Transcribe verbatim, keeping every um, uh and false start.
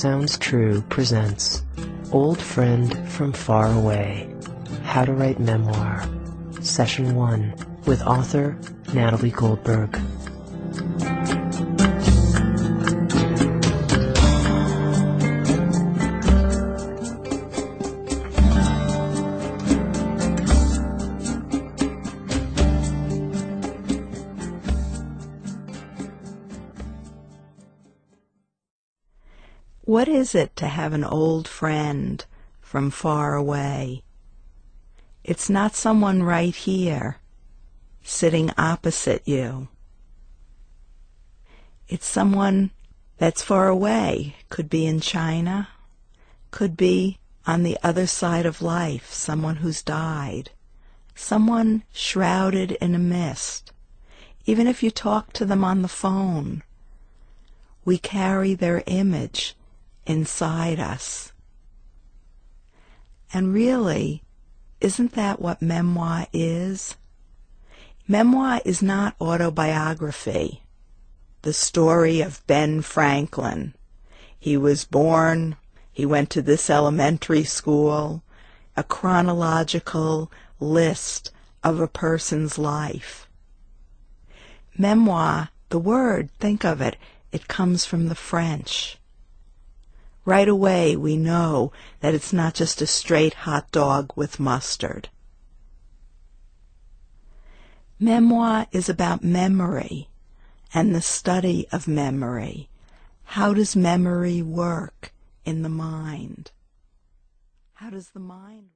Sounds True presents Old Friend from Far Away, How to Write Memoir, Session one, with author Natalie Goldberg. What is it to have an old friend from far away? It's not someone right here, sitting opposite you. It's someone that's far away. Could be in China, could be on the other side of life, someone who's died, someone shrouded in a mist. Even if you talk to them on the phone, we carry their image inside us. And really, isn't that what memoir is? Memoir is not autobiography, the story of Ben Franklin. He was born, he went to this elementary school, a chronological list of a person's life. Memoir, the word, think of it, it comes from the French. Right away we know that it's not just a straight hot dog with mustard. Memoir is about memory and the study of memory. How does memory work in the mind? How does the mind